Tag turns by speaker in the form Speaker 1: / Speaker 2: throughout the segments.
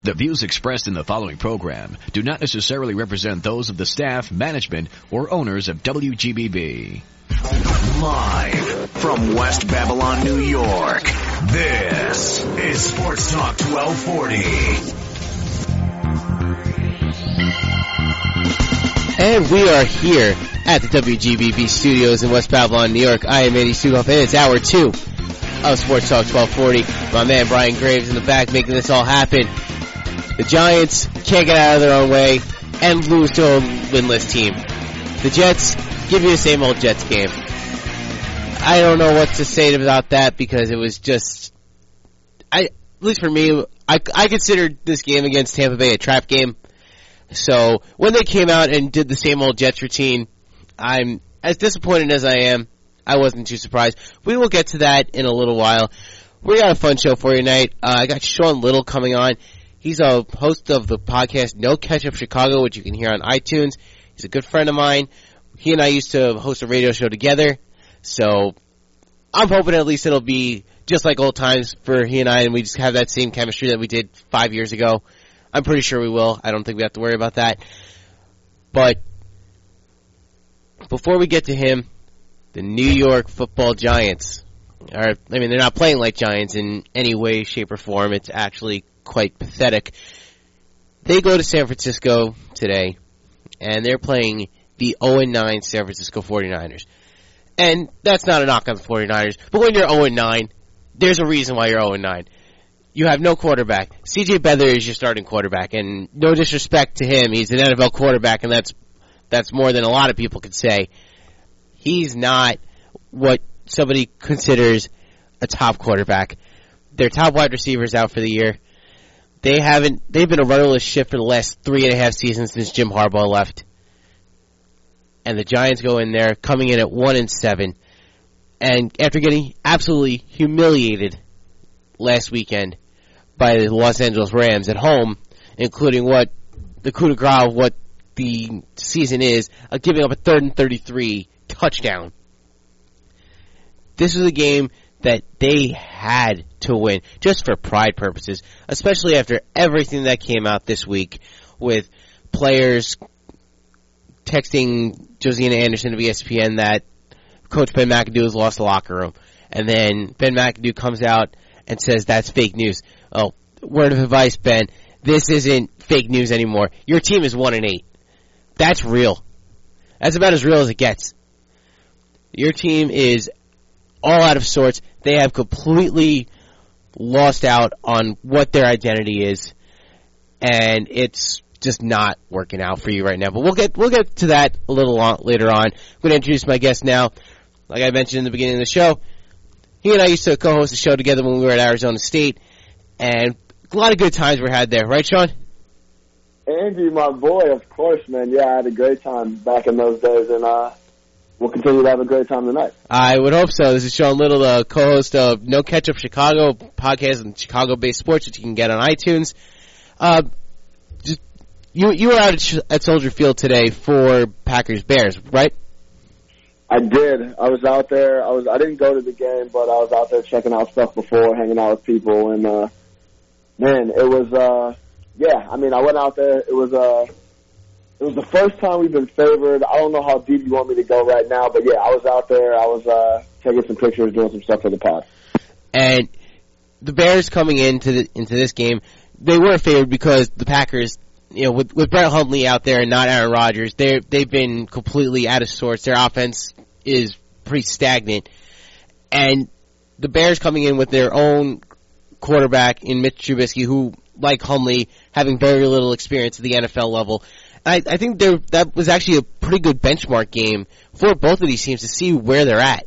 Speaker 1: The views expressed in the following program do not necessarily represent those of the staff, management, or owners of WGBB.
Speaker 2: Live from West Babylon, New York, this is Sports Talk 1240.
Speaker 3: And we are here at the WGBB studios in West Babylon, New York. I am Andy Sugoff, and it's hour 2 of Sports Talk 1240. My man Brian Graves in the back making this all happen. The Giants can't get out of their own way and lose to a winless team. The Jets give you the same old Jets game. I don't know what to say about that because it was just, at least for me, I considered this game against Tampa Bay a trap game. So when they came out and did the same old Jets routine, I'm as disappointed as I am. I wasn't too surprised. We will get to that in a little while. We got a fun show for you tonight. I got Sean Little coming on. He's a host of the podcast No Ketchup Chicago, which you can hear on iTunes. He's a good friend of mine. He and I used to host a radio show together. So I'm hoping at least it'll be just like old times for he and I, and we just have that same chemistry that we did 5 years ago. I'm pretty sure we will. I don't think we have to worry about that. But before we get to him, the New York Football Giants are, they're not playing like Giants in any way, shape, or form. It's actually quite pathetic. They go to San Francisco today, and they're playing the 0-9 San Francisco 49ers. And that's not a knock on the 49ers, but when you're 0-9, there's a reason why you're 0-9. You have no quarterback. C.J. Beathard is your starting quarterback, and no disrespect to him, he's an NFL quarterback, and that's more than a lot of people could say. He's not what somebody considers a top quarterback. Their top wide receivers out for the year. They've been a rudderless ship for the last 3.5 seasons since Jim Harbaugh left. And the Giants go in there, coming in at 1-7, and after getting absolutely humiliated last weekend by the Los Angeles Rams at home, including what the coup de grace of what the season is, giving up a 3rd and 33 touchdown. This was a game that they had to win, just for pride purposes, especially after everything that came out this week with players texting Josina Anderson of ESPN that Coach Ben McAdoo has lost the locker room. And then Ben McAdoo comes out and says that's fake news. Oh, word of advice, Ben. This isn't fake news anymore. Your team is 1-8. That's real. That's about as real as it gets. Your team is all out of sorts. They have completely lost out on what their identity is, and it's just not working out for you right now. But we'll get to that a little later on. I'm going to introduce my guest now. Like I mentioned in the beginning of the show, he and I used to co-host a show together when we were at Arizona State, and a lot of good times were had there. Right, Sean?
Speaker 4: Andy, my boy, of course, man. Yeah, I had a great time back in those days, and we'll continue to have a great time tonight.
Speaker 3: I would hope so. This is Sean Little, the co-host of No Ketchup Chicago, podcast on Chicago-based sports, which you can get on iTunes. You were out at Soldier Field today for Packers-Bears, right?
Speaker 4: I did. I was out there. I didn't go to the game, but I was out there checking out stuff before, hanging out with people, and man, it was I went out there. It was the first time we've been favored. I don't know how deep you want me to go right now, but yeah, I was out there. I was taking some pictures, doing some stuff for the pod.
Speaker 3: And the Bears coming into this game, they were favored because the Packers, with Brett Hundley out there and not Aaron Rodgers, they've been completely out of sorts. Their offense is pretty stagnant, and the Bears coming in with their own quarterback in Mitch Trubisky, who, like Hundley, having very little experience at the NFL level. I think that was actually a pretty good benchmark game for both of these teams to see where they're at.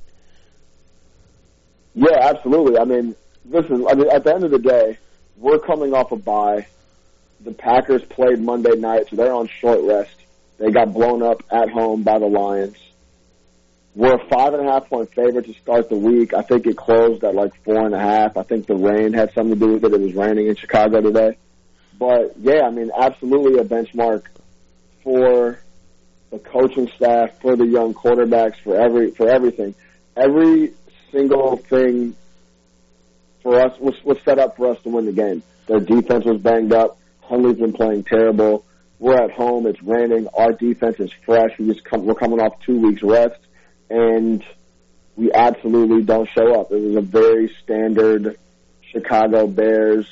Speaker 4: Yeah, absolutely. Listen, at the end of the day, we're coming off a bye. The Packers played Monday night, so they're on short rest. They got blown up at home by the Lions. We're a 5.5-point favorite to start the week. I think it closed at 4.5. I think the rain had something to do with it. It was raining in Chicago today. But, yeah, absolutely a benchmark for the coaching staff, for the young quarterbacks, for everything. Every single thing for us was set up for us to win the game. Their defense was banged up. Hundley's been playing terrible. We're at home. It's raining. Our defense is fresh. We're coming off 2 weeks rest, and we absolutely don't show up. It was a very standard Chicago Bears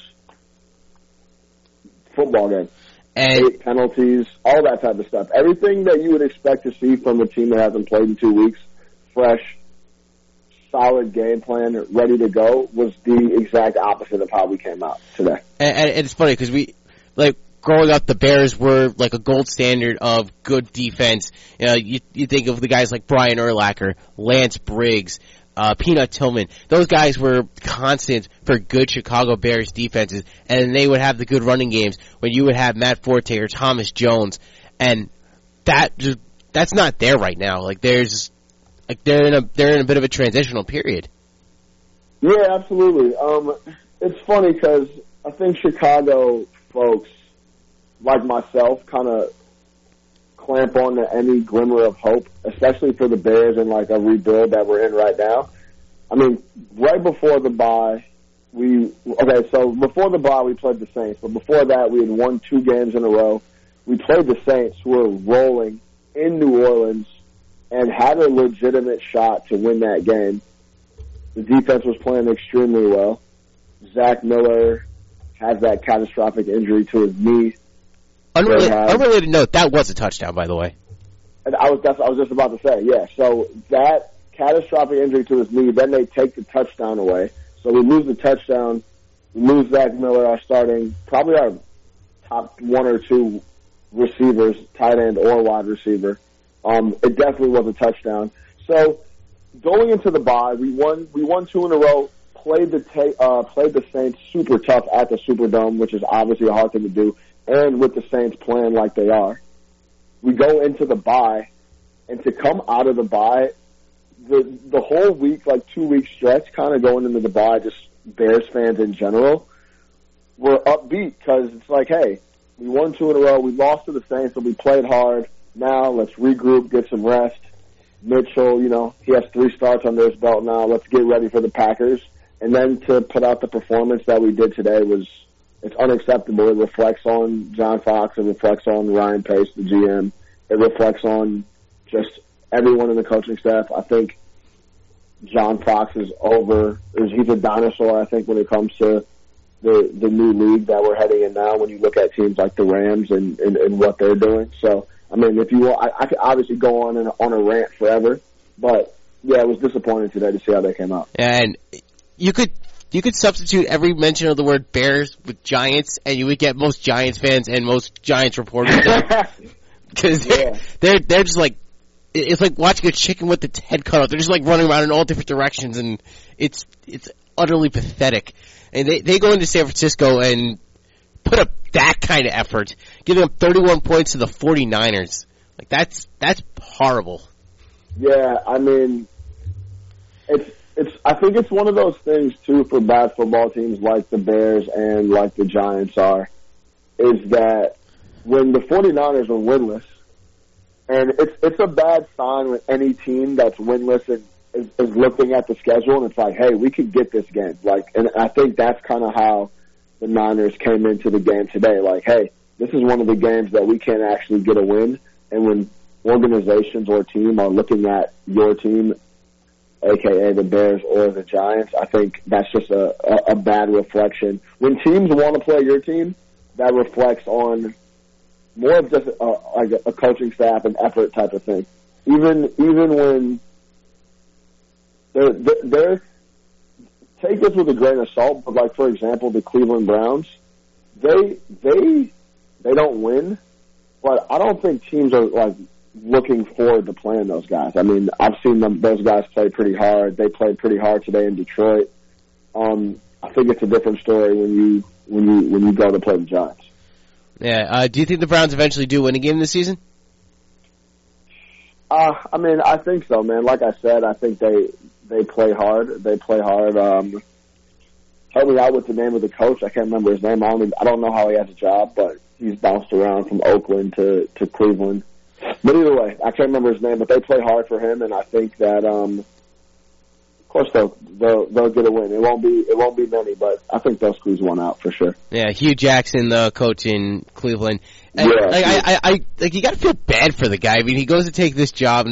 Speaker 4: football game.
Speaker 3: And
Speaker 4: 8 penalties, all that type of stuff. Everything that you would expect to see from a team that hasn't played in 2 weeks, fresh, solid game plan, ready to go, was the exact opposite of how we came out today.
Speaker 3: And it's funny because growing up, the Bears were like a gold standard of good defense. You know, you think of the guys like Brian Urlacher, Lance Briggs, Peanut Tillman. Those guys were constant for good Chicago Bears defenses, and they would have the good running games when you would have Matt Forte or Thomas Jones, and that's not there right now. They're in a bit of a transitional period.
Speaker 4: Yeah, absolutely. It's funny because I think Chicago folks, like myself, kind of clamp on to any glimmer of hope, especially for the Bears and like a rebuild that we're in right now. I mean, right before the bye, before the bye we played the Saints, but before that we had won 2 games in a row. We played the Saints, who were rolling in New Orleans and had a legitimate shot to win that game. The defense was playing extremely well. Zach Miller has that catastrophic injury to his knee.
Speaker 3: Unrelated note, that was a touchdown, by the way.
Speaker 4: And I was just about to say, yeah. So that catastrophic injury to his knee, then they take the touchdown away. So we lose the touchdown. We lose Zach Miller, probably our top 1 or 2 receivers, tight end or wide receiver. It definitely was a touchdown. So going into the bye, we won 2 in a row. Played the Saints super tough at the Superdome, which is obviously a hard thing to do. And with the Saints playing like they are, we go into the bye, and to come out of the bye, the whole week, 2 week stretch, kind of going into the bye, just Bears fans in general, were upbeat because it's like, hey, we won 2 in a row, we lost to the Saints, but we played hard. Now let's regroup, get some rest. Mitchell, he has 3 starts under his belt now. Let's get ready for the Packers. And then to put out the performance that we did today it's unacceptable. It reflects on John Fox. It reflects on Ryan Pace, the GM. It reflects on just everyone in the coaching staff. I think John Fox he's a dinosaur, I think, when it comes to the new league that we're heading in now, when you look at teams like the Rams and what they're doing. So, I mean, if you want, I could obviously go on a rant forever, but yeah, it was disappointing today to see how they came out.
Speaker 3: And you could substitute every mention of the word Bears with Giants, and you would get most Giants fans and most Giants reporters because they're just like, it's like watching a chicken with its head cut off. They're just like running around in all different directions, and it's utterly pathetic. And they go into San Francisco and put up that kind of effort, giving up 31 points to the 49ers. Like that's horrible.
Speaker 4: Yeah, I mean, I think it's one of those things too for bad football teams like the Bears and like the Giants is that when the 49ers are winless, and it's a bad sign when any team that's winless and is looking at the schedule and it's like, hey, we could get this game. And I think that's kind of how the Niners came into the game today. Like, hey, this is one of the games that we can't actually get a win. And when organizations or team are looking at your team, aka the Bears or the Giants, I think that's just a bad reflection. When teams want to play your team, that reflects on more of just a coaching staff and effort type of thing. Even when they're take this with a grain of salt, but like for example, the Cleveland Browns, they don't win, but I don't think teams are like looking forward to playing those guys. I mean, I've seen those guys play pretty hard. They played pretty hard today in Detroit. I think it's a different story when you go to play the Giants.
Speaker 3: Yeah. Do you think the Browns eventually do win a game this season?
Speaker 4: I mean, I think so, man. Like I said, I think they play hard. They play hard. Help me out with the name of the coach. I can't remember his name. I don't know how he has a job, but he's bounced around from Oakland to Cleveland. But either way, I can't remember his name, but they play hard for him, and I think that course they'll get a win. It won't be many, but I think they'll squeeze one out for sure.
Speaker 3: Yeah, Hugh Jackson, the coach in Cleveland. And
Speaker 4: Yeah,
Speaker 3: like you got to feel bad for the guy. I mean, he goes to take this job,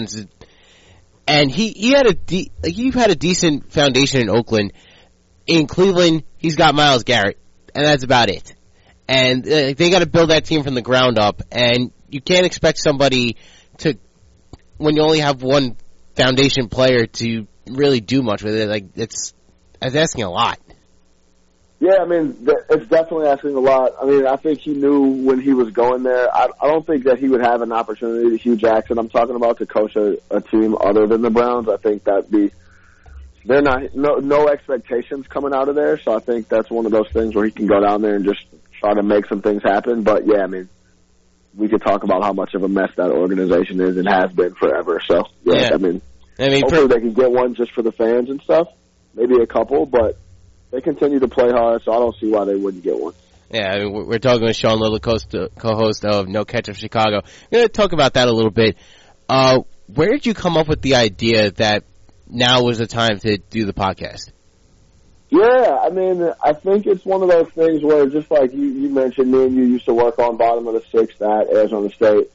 Speaker 3: and he had you've had a decent foundation in Oakland. In Cleveland, he's got Myles Garrett, and that's about it. And they got to build that team from the ground up, and you can't expect somebody to, when you only have one foundation player, to really do much with it. Like it's asking a lot.
Speaker 4: Yeah, I mean, it's definitely asking a lot. I mean, I think he knew when he was going there. I don't think that he would have an opportunity, Hugh Jackson, I'm talking about, to coach a team other than the Browns. I think they're not, no expectations coming out of there, so I think that's one of those things where he can go down there and just try to make some things happen. But yeah, I mean, we could talk about how much of a mess that organization is and has been forever. So yeah. I mean hopefully they can get one just for the fans and stuff, maybe a couple, but they continue to play hard, so I don't see why they wouldn't get one.
Speaker 3: Yeah, I mean, we're talking with Sean Little, co-host of No Ketchup Chicago. We're going to talk about that a little bit. Where did you come up with the idea that now was the time to do the podcast?
Speaker 4: Yeah, I mean, I think it's one of those things where, just like you mentioned, me and you used to work on Bottom of the Sixth at Arizona State.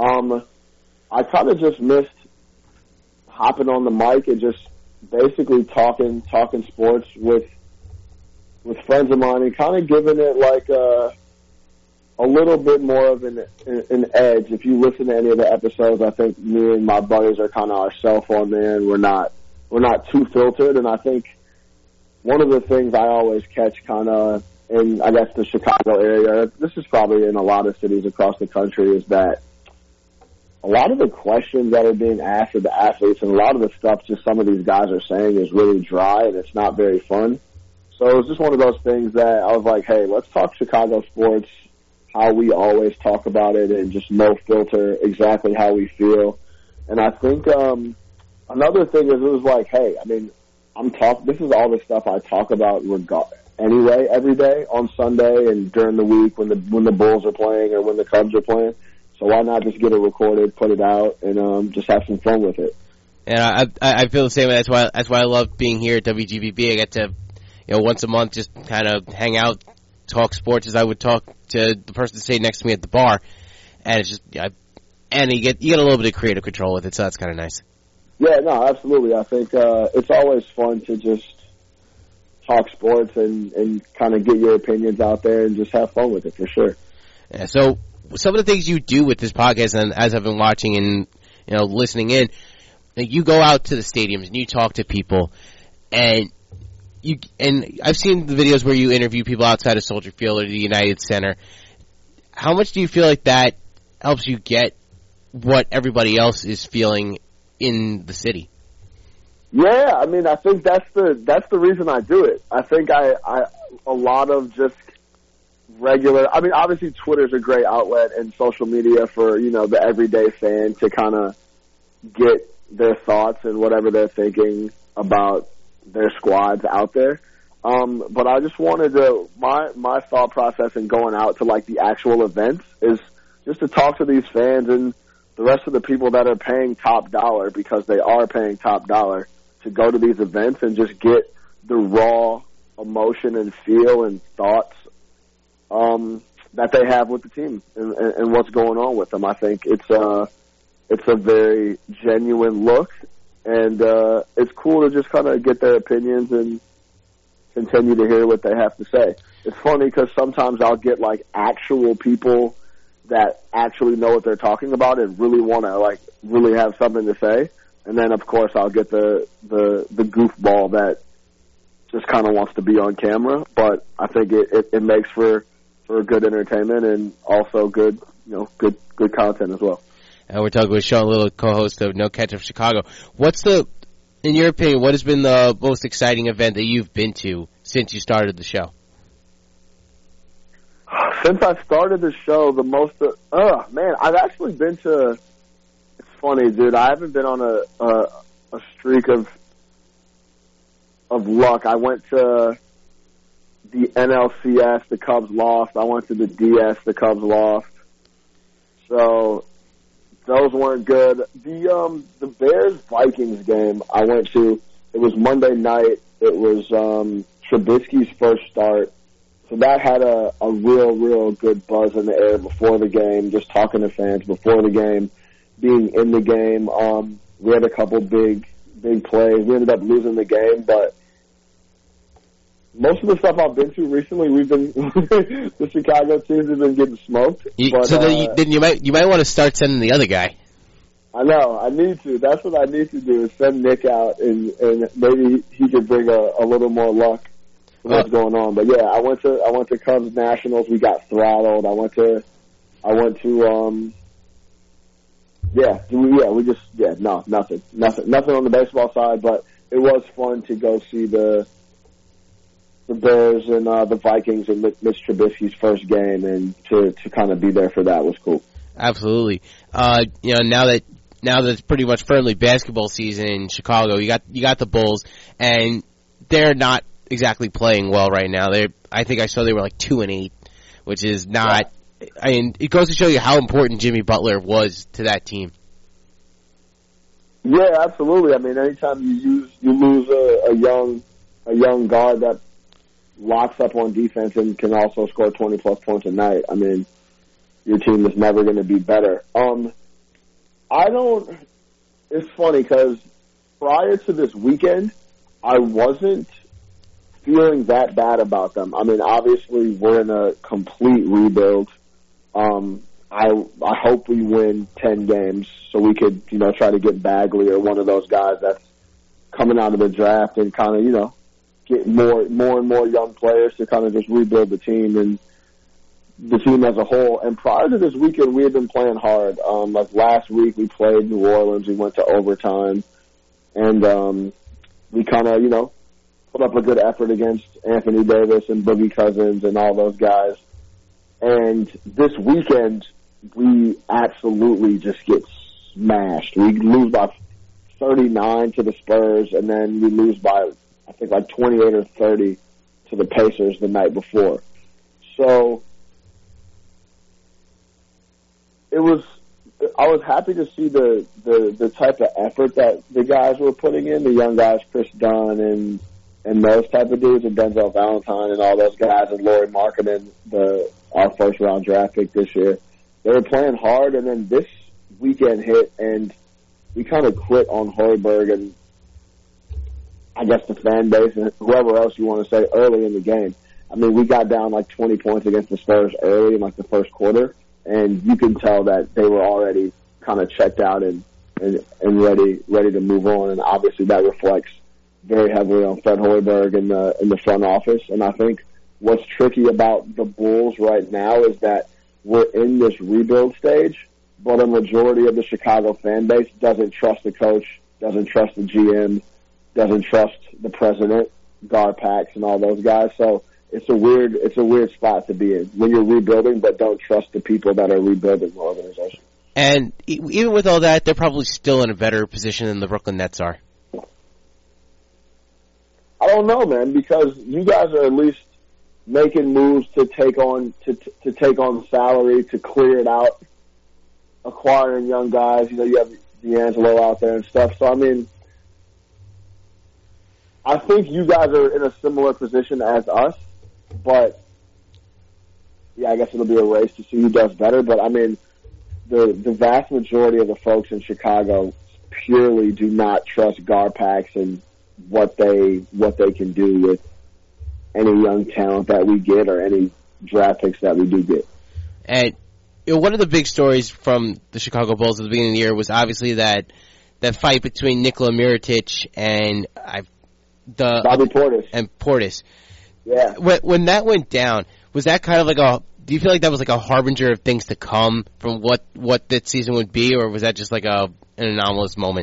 Speaker 4: I kind of just missed hopping on the mic and just basically talking sports with friends of mine and kind of giving it like a little bit more of an edge. If you listen to any of the episodes, I think me and my buddies are kind of ourselves on there, and we're not too filtered. And I think one of the things I always catch kind of in, I guess, the Chicago area, this is probably in a lot of cities across the country, is that a lot of the questions that are being asked of the athletes and a lot of the stuff just some of these guys are saying is really dry and it's not very fun. So it was just one of those things that I was like, hey, let's talk Chicago sports, how we always talk about it, and just no filter, exactly how we feel. And I think another thing is, it was like, hey, I mean, this is all the stuff I talk about anyway every day on Sunday and during the week when the Bulls are playing or when the Cubs are playing. So why not just get it recorded, put it out, and just have some fun with it?
Speaker 3: And I feel the same way. That's why I love being here at WGBB. I get to, once a month just kind of hang out, talk sports as I would talk to the person sitting next to me at the bar, and it's just and you get a little bit of creative control with it, so that's kind of nice.
Speaker 4: Yeah, no, absolutely. I think it's always fun to just talk sports and kind of get your opinions out there and just have fun with it for sure.
Speaker 3: Yeah, so some of the things you do with this podcast, and as I've been watching and listening in, you go out to the stadiums and you talk to people, and I've seen the videos where you interview people outside of Soldier Field or the United Center. How much do you feel like that helps you get what everybody else is feeling in the city?
Speaker 4: Yeah, I mean, I think that's the reason I do it. I think a lot of just regular, I mean, obviously Twitter's a great outlet and social media for, the everyday fan to kind of get their thoughts and whatever they're thinking about their squads out there. But I just wanted to, my thought process in going out to like the actual events is just to talk to these fans and the rest of the people that are paying top dollar, because they are paying top dollar, to go to these events and just get the raw emotion and feel and thoughts that they have with the team and what's going on with them. I think it's a very genuine look, and it's cool to just kind of get their opinions and continue to hear what they have to say. It's funny because sometimes I'll get like actual people that actually know what they're talking about and really want to really have something to say, and then of course I'll get the goofball that just kind of wants to be on camera. But I think it makes for good entertainment and also good content as well.
Speaker 3: And we're talking with Sean Little, co-host of No Ketchup Chicago. In your opinion, what has been the most exciting event that you've been to since you started the show?
Speaker 4: Since I started the show, the most, I've actually been to, it's funny, dude, I haven't been on a streak of luck. I went to the NLCS, the Cubs lost. I went to the DS, the Cubs lost. So those weren't good. The Bears-Vikings game I went to, it was Monday night. It was Trubisky's first start. So that had a real good buzz in the air before the game, just talking to fans before the game, being in the game. We had a couple big plays. We ended up losing the game, but most of the stuff I've been to recently, we've been the Chicago teams have been getting smoked.
Speaker 3: Then you might want to start sending the other guy.
Speaker 4: I know. I need to. That's what I need to do is send Nick out, and maybe he could bring a little more luck to what's going on. But yeah, I went to Cubs Nationals. We got throttled. Nothing on the baseball side. But it was fun to go see the Bears and the Vikings and Mitch Trubisky's first game, and to kind of be there for that was cool.
Speaker 3: Absolutely. Now that it's pretty much firmly basketball season in Chicago, you got the Bulls, and they're not exactly playing well right now. I think I saw they were like 2-8, which is not. I mean, it goes to show you how important Jimmy Butler was to that team.
Speaker 4: Yeah, absolutely. I mean, anytime you lose a young guard that locks up on defense and can also score 20+ points a night, I mean, your team is never going to be better. It's funny because prior to this weekend, I wasn't feeling that bad about them. I mean, obviously we're in a complete rebuild. I hope we win 10 games so we could, try to get Bagley or one of those guys that's coming out of the draft and kind of, get more and more young players to kind of just rebuild the team and the team as a whole. And prior to this weekend, we had been playing hard. Like last week, we played New Orleans. We went to overtime, and we kind of, put up a good effort against Anthony Davis and Boogie Cousins and all those guys. And this weekend, we absolutely just get smashed. We lose by 39 to the Spurs, and then we lose by, I think, like 28 or 30 to the Pacers the night before. So I was happy to see the type of effort that the guys were putting in, the young guys, Chris Dunn and those type of dudes, and Denzel Valentine and all those guys, and Lauri Markkanen, our first round draft pick this year. They were playing hard, and then this weekend hit, and we kind of quit on Hoiberg and I guess the fan base and whoever else you want to say early in the game. I mean, we got down like 20 points against the Spurs early in like the first quarter, and you can tell that they were already kind of checked out and ready to move on. And obviously that reflects very heavily on Fred Hoiberg in the front office. And I think what's tricky about the Bulls right now is that we're in this rebuild stage, but a majority of the Chicago fan base doesn't trust the coach, doesn't trust the GM, doesn't trust the president, Garpax, and all those guys. So it's a weird spot to be in when you're rebuilding, but don't trust the people that are rebuilding the organization.
Speaker 3: And even with all that, they're probably still in a better position than the Brooklyn Nets are.
Speaker 4: I don't know, man, because you guys are at least making moves to take on salary, to clear it out, acquiring young guys. You have D'Angelo out there and stuff. So I mean, I think you guys are in a similar position as us, but yeah, I guess it'll be a race to see who does better. But I mean, the vast majority of the folks in Chicago purely do not trust Garpax and what they can do with any young talent that we get or any draft picks that we do get.
Speaker 3: And one of the big stories from the Chicago Bulls at the beginning of the year was obviously that fight between Nikola Mirotic and
Speaker 4: Bobby Portis.
Speaker 3: And Portis.
Speaker 4: Yeah.
Speaker 3: When that went down, was that kind of like do you feel like that was like a harbinger of things to come from what that season would be, or was that just like an anomalous moment?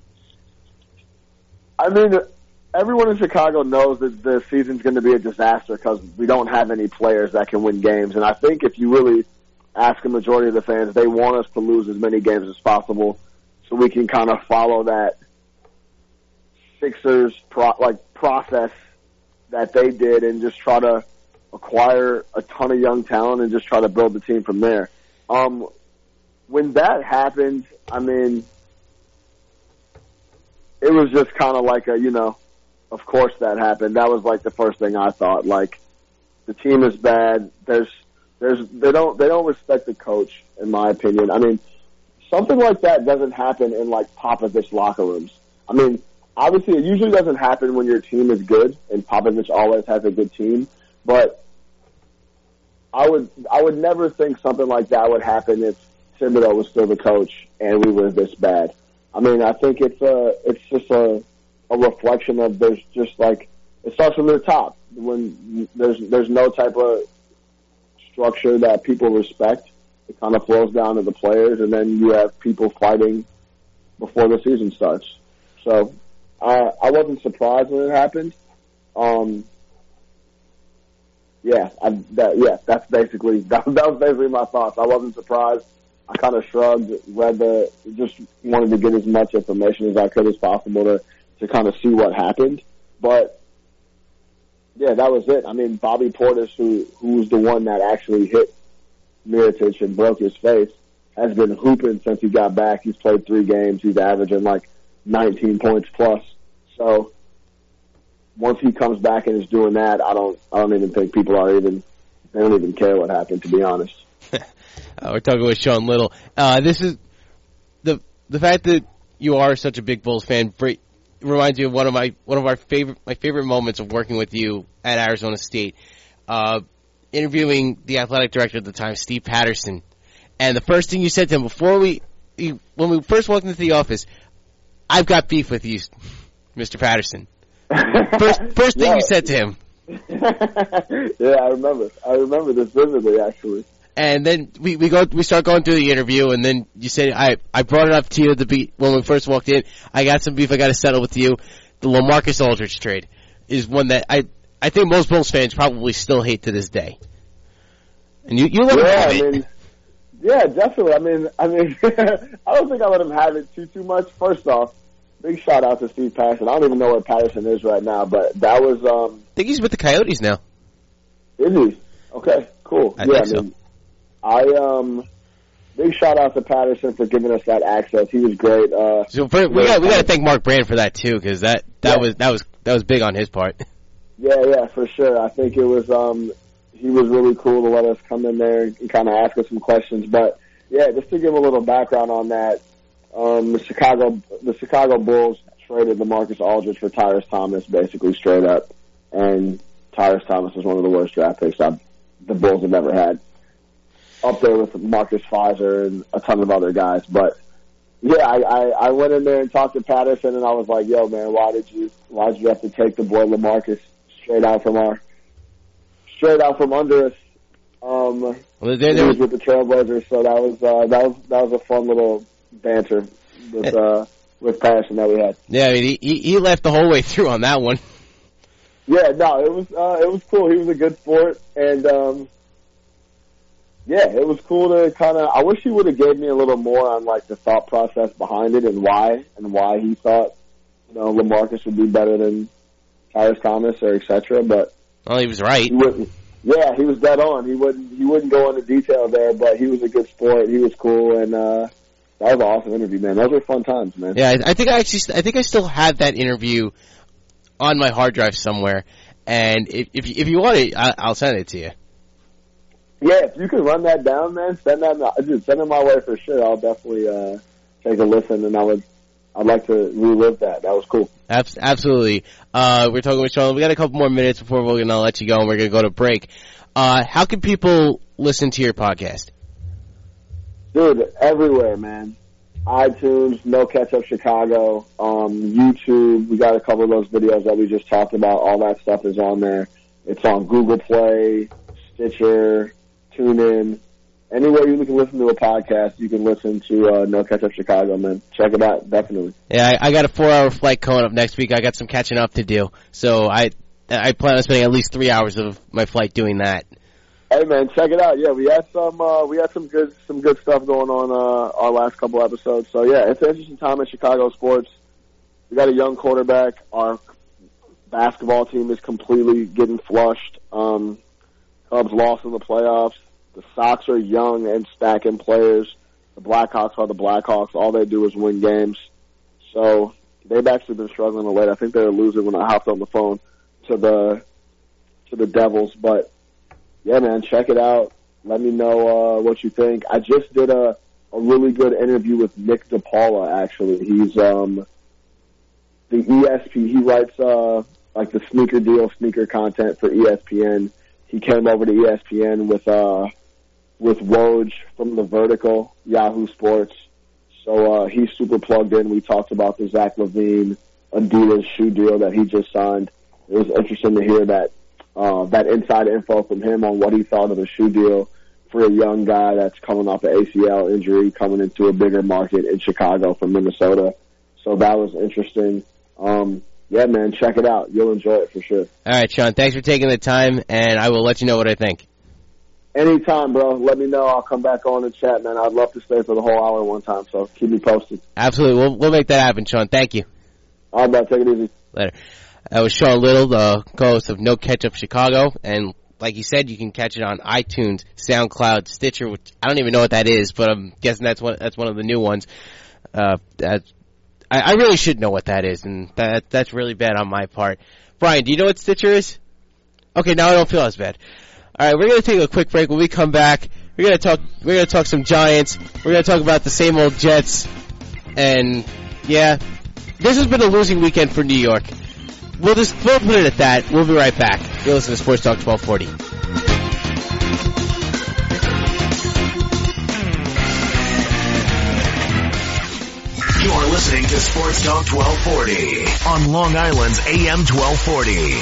Speaker 4: I mean, everyone in Chicago knows that the season's going to be a disaster because we don't have any players that can win games. And I think if you really ask a majority of the fans, they want us to lose as many games as possible so we can kind of follow that Sixers process that they did and just try to acquire a ton of young talent and just try to build the team from there. When that happened, I mean, it was just kind of like of course that happened. That was like the first thing I thought. Like, the team is bad. They don't respect the coach, in my opinion. I mean, something like that doesn't happen in like Popovich locker rooms. I mean, obviously it usually doesn't happen when your team is good, and Popovich always has a good team. But I would never think something like that would happen if Thibodeau was still the coach and we were this bad. I mean, I think it's just a reflection of there's just like, it starts from the top when there's no type of structure that people respect. It kind of flows down to the players, and then you have people fighting before the season starts. So I wasn't surprised when it happened. That's basically that was basically my thoughts. I wasn't surprised. I kind of shrugged, just wanted to get as much information as I could as possible to kind of see what happened. But yeah, that was it. I mean, Bobby Portis, who was the one that actually hit Mirotić and broke his face, has been hooping since he got back. He's played 3 games. He's averaging like 19 points plus. So once he comes back and is doing that, I don't even think people they don't even care what happened, to be honest.
Speaker 3: We're talking with Sean Little. This is the fact that you are such a big Bulls fan reminds me of one of my favorite moments of working with you at Arizona State. Interviewing the athletic director at the time, Steve Patterson, and the first thing you said to him when we first walked into the office, "I've got beef with you, Mr. Patterson." First thing you said to him.
Speaker 4: Yeah, I remember this vividly, actually.
Speaker 3: And then we start going through the interview, and then you said, I brought it up to you when we first walked in. I got some beef I got to settle with you. The LaMarcus Aldridge trade is one that I think most Bulls fans probably still hate to this day. And you let him have it.
Speaker 4: Yeah, definitely. I mean, I don't think I let him have it too much. First off, big shout out to Steve Patterson. I don't even know where Patterson is right now, but that was.
Speaker 3: I think he's with the Coyotes now.
Speaker 4: Is he? Okay, cool.
Speaker 3: I think so.
Speaker 4: Big shout out to Patterson for giving us that access. He was great.
Speaker 3: So we got to thank Mark Brand for that too, because that was big on his part.
Speaker 4: Yeah, for sure. I think it was he was really cool to let us come in there and kind of ask us some questions. But yeah, just to give a little background on that, the Chicago Bulls traded LaMarcus Aldridge for Tyrese Thomas, basically straight up, and Tyrese Thomas is one of the worst draft picks the Bulls have ever had, up there with Marcus Fizer and a ton of other guys. But yeah, I went in there and talked to Patterson, and I was like, "Yo, man, why did you have to take the boy LaMarcus straight out from under us?" He was with the Trailblazers, so that was a fun little banter with Patterson that we had.
Speaker 3: Yeah, I mean, he left the whole way through on that one.
Speaker 4: Yeah, no, it was cool. He was a good sport, and yeah, it was cool to kind of. I wish he would have gave me a little more on like the thought process behind it and why he thought LaMarcus would be better than Tyrese Thomas or etc. But
Speaker 3: he was right.
Speaker 4: He was dead on. He wouldn't go into detail there, but he was a good sport. He was cool, and that was an awesome interview, man. Those were fun times, man.
Speaker 3: Yeah, I think I still have that interview on my hard drive somewhere, and if you want it, I'll send it to you.
Speaker 4: Yeah, if you can run that down, man, send it my way for sure. I'll definitely take a listen, and I'd like to relive that. That was cool.
Speaker 3: Absolutely. We're talking with Sean. We got a couple more minutes before we're gonna let you go, and we're gonna go to break. How can people listen to your podcast?
Speaker 4: Dude, everywhere, man. iTunes, No Ketchup Chicago, YouTube. We got a couple of those videos that we just talked about. All that stuff is on there. It's on Google Play, Stitcher, TuneIn. Anywhere you can listen to a podcast, you can listen to No Ketchup Chicago, man. Check it out, definitely.
Speaker 3: Yeah, I got a 4-hour flight coming up next week. I got some catching up to do. So I plan on spending at least 3 hours of my flight doing that.
Speaker 4: Hey man, check it out. Yeah, we had some good stuff going on our last couple episodes. So yeah, it's an interesting time in Chicago sports. We got a young quarterback. Our basketball team is completely getting flushed. Cubs lost in the playoffs. The Sox are young and stacking players. The Blackhawks are the Blackhawks. All they do is win games. So they've actually been struggling of late. I think they were losing when I hopped on the phone to the Devils. But, yeah, man, check it out. Let me know what you think. I just did a really good interview with Nick DePaula, actually. He's the ESP. He writes like the sneaker deal, sneaker content for ESPN. He came over to ESPN with Woj from The Vertical, Yahoo Sports. So he's super plugged in. We talked about the Zach LaVine Adidas shoe deal that he just signed. It was interesting to hear that inside info from him on what he thought of the shoe deal for a young guy that's coming off an ACL injury, coming into a bigger market in Chicago from Minnesota. So that was interesting. Yeah, man, check it out. You'll enjoy it for sure.
Speaker 3: All right, Sean, thanks for taking the time, and I will let you know what I think.
Speaker 4: Anytime, bro. Let me know. I'll come back on and chat, man. I'd love to stay for the whole hour one time, so keep me posted.
Speaker 3: Absolutely. We'll make that happen, Sean. Thank you.
Speaker 4: All right, bro. Take it easy.
Speaker 3: Later. That was Sean Little, the co-host of No Ketchup Chicago, and like you said, you can catch it on iTunes, SoundCloud, Stitcher, which I don't even know what that is, but I'm guessing that's one of the new ones. I really should know what that is, and that's really bad on my part. Brian, do you know what Stitcher is? Okay, now I don't feel as bad. All right, we're going to take a quick break. When we come back, we're going to talk some Giants. We're going to talk about the same old Jets. And yeah, this has been a losing weekend for New York. We'll put it at that. We'll be right back. You're listening to Sports Talk 1240.
Speaker 2: You're listening to Sports Talk 1240 on Long Island's AM 1240.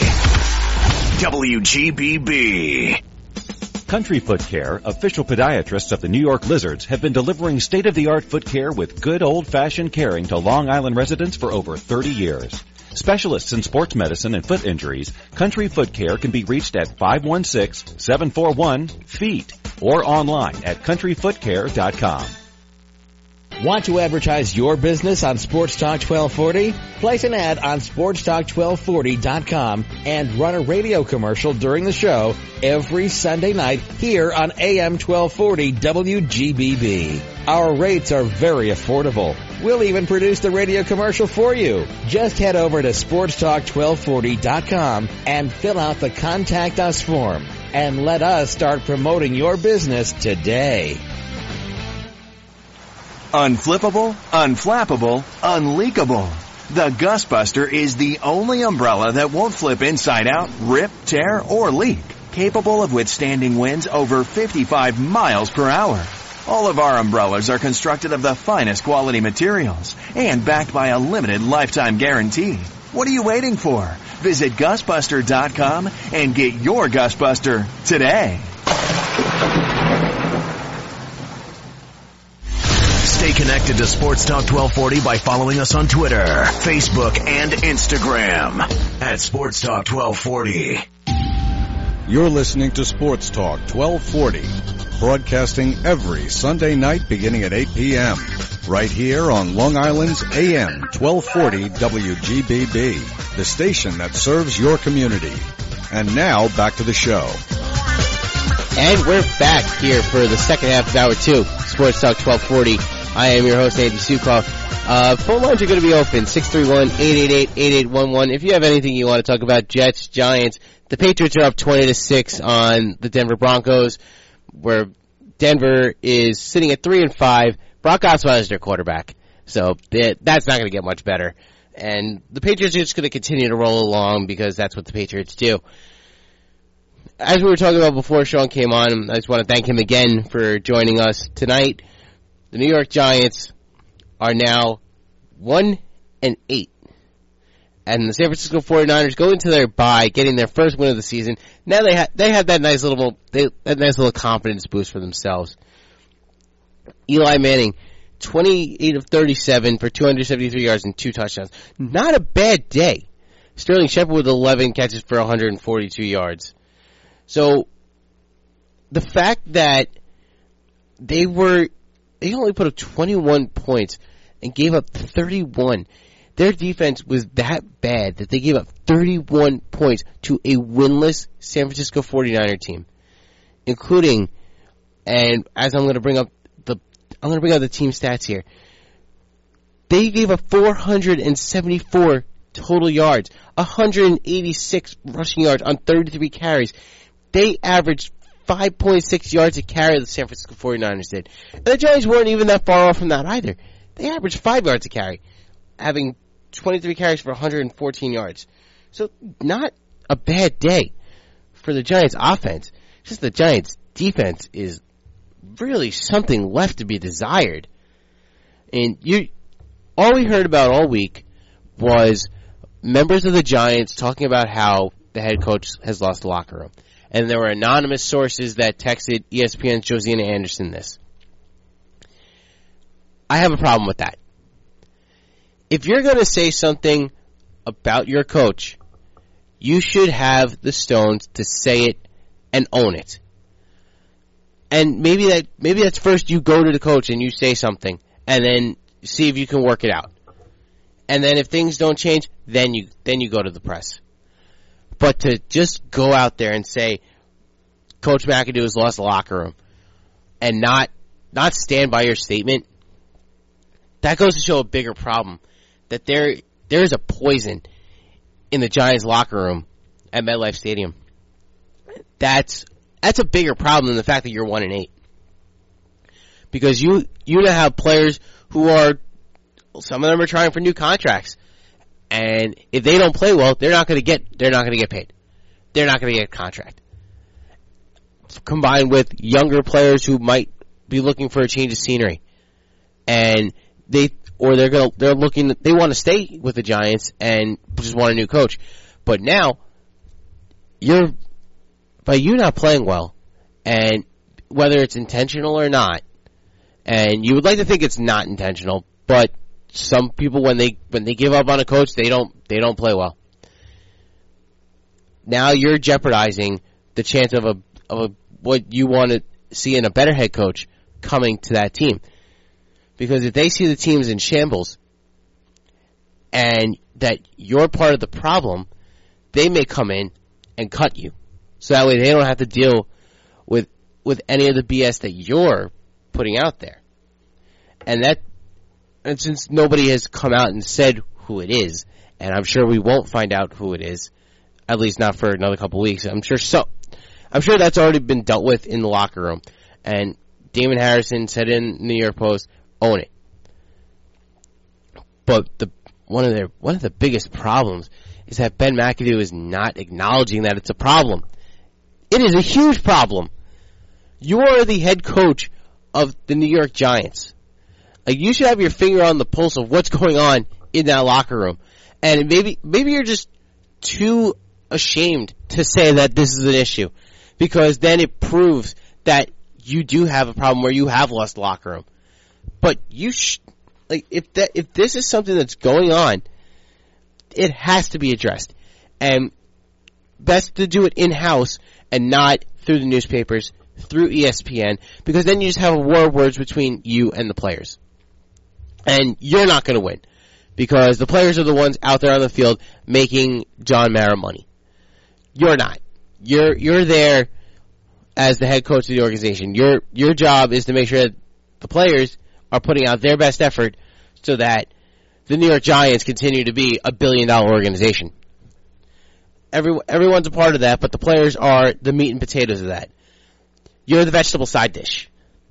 Speaker 2: WGBB.
Speaker 5: Country Foot Care, official podiatrists of the New York Lizards, have been delivering state-of-the-art foot care with good old-fashioned caring to Long Island residents for over 30 years. Specialists in sports medicine and foot injuries, Country Foot Care can be reached at 516-741-FEET or online at countryfootcare.com.
Speaker 1: Want to advertise your business on Sports Talk 1240? Place an ad on sportstalk1240.com and run a radio commercial during the show every Sunday night here on AM 1240 WGBB. Our rates are very affordable. We'll even produce the radio commercial for you. Just head over to sportstalk1240.com and fill out the Contact Us form and let us start promoting your business today.
Speaker 2: Unflippable, unflappable, unleakable. The Gusbuster is the only umbrella that won't flip inside out, rip, tear, or leak. Capable of withstanding winds over 55 miles per hour. All of our umbrellas are constructed of the finest quality materials and backed by a limited lifetime guarantee. What are you waiting for? Visit Gusbuster.com and get your Gusbuster today. Stay connected to Sports Talk 1240 by following us on Twitter, Facebook, and Instagram at Sports Talk 1240.
Speaker 6: You're listening to Sports Talk 1240, broadcasting every Sunday night beginning at 8 p.m. right here on Long Island's AM 1240 WGBB, the station that serves your community. And now, back to the show.
Speaker 3: And we're back here for the second half of Hour 2, Sports Talk 1240. I am your host, Andy Sukoff. Phone lines are going to be open, 631-888-8811. If you have anything you want to talk about, Jets, Giants, the Patriots are up 20-6 on the Denver Broncos, where Denver is sitting at 3-5. Brock Osweiler is their quarterback, so that's not going to get much better. And the Patriots are just going to continue to roll along because that's what the Patriots do. As we were talking about before Sean came on, I just want to thank him again for joining us tonight. The New York Giants are now 1-8. And the San Francisco 49ers go into their bye, getting their first win of the season. Now they have that nice little confidence boost for themselves. Eli Manning, 28 of 37 for 273 yards and 2 touchdowns. Not a bad day. Sterling Shepard with 11 catches for 142 yards. So the fact that they only put up 21 points and gave up 31. Their defense was that bad that they gave up 31 points to a winless San Francisco 49er team, including, and as I'm going to bring up the team stats here, They gave up 474 total yards, 186 rushing yards on 33 carries. They averaged 5.6 yards a carry, the San Francisco 49ers did. And the Giants weren't even that far off from that either. They averaged 5 yards a carry, having 23 carries for 114 yards. So not a bad day for the Giants offense. Just the Giants defense is really something left to be desired. And all we heard about all week was members of the Giants talking about how the head coach has lost the locker room. And there were anonymous sources that texted ESPN's Josina Anderson this. I have a problem with that. If you're going to say something about your coach, you should have the stones to say it and own it. And maybe that's first you go to the coach and you say something and then see if you can work it out. And then if things don't change, then you go to the press. But to just go out there and say Coach McAdoo has lost the locker room and not stand by your statement, that goes to show a bigger problem. That there is a poison in the Giants locker room at MetLife Stadium. That's a bigger problem than the fact that you're 1-8. Because you now have players who are, some of them are trying for new contracts. And if they don't play well, they're not going to get paid. They're not going to get a contract. Combined with younger players who might be looking for a change of scenery. And they want to stay with the Giants and just want a new coach. But now, by you not playing well, and whether it's intentional or not, and you would like to think it's not intentional, but some people, when they give up on a coach, they don't play well. Now you're jeopardizing the chance of a what you want to see in a better head coach coming to that team. Because if they see the team's in shambles and that you're part of the problem, they may come in and cut you. So that way they don't have to deal with any of the BS that you're putting out there. And since nobody has come out and said who it is, and I'm sure we won't find out who it is, at least not for another couple of weeks. I'm sure that's already been dealt with in the locker room. And Damon Harrison said in the New York Post, own it. But one of the biggest problems is that Ben McAdoo is not acknowledging that it's a problem. It is a huge problem. You are the head coach of the New York Giants. Like, you should have your finger on the pulse of what's going on in that locker room. And maybe you're just too ashamed to say that this is an issue, because then it proves that you do have a problem where you have lost the locker room. But if this is something that's going on, it has to be addressed. And best to do it in-house and not through the newspapers, through ESPN, because then you just have a war of words between you and the players. And you're not going to win, because the players are the ones out there on the field making John Mara money. You're not. You're there as the head coach of the organization. Your job is to make sure that the players are putting out their best effort so that the New York Giants continue to be a billion-dollar organization. Everyone's a part of that, but the players are the meat and potatoes of that. You're the vegetable side dish.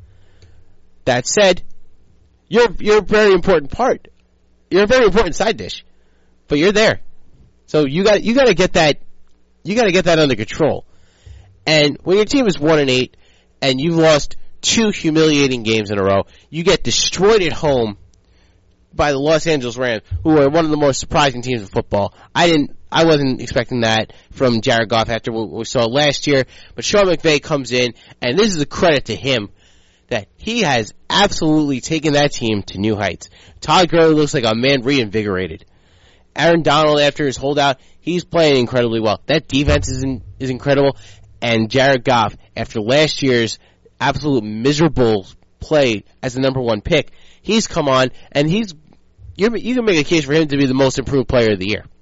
Speaker 3: That said, you're a very important part. You're a very important side dish, but you're there. So you got to get that. You got to get that under control. And when your team is 1-8 and you've lost 2 humiliating games in a row, you get destroyed at home by the Los Angeles Rams, who are one of the most surprising teams in football. I wasn't expecting that from Jared Goff after what we saw last year, but Sean McVay comes in, and this is a credit to him that he has absolutely taken that team to new heights. Todd Gurley looks like a man reinvigorated. Aaron Donald, after his holdout, he's playing incredibly well. That defense is incredible, and Jared Goff, after last year's absolute miserable play as the number 1 pick, he's come on, and you can make a case for him to be the most improved player of the year.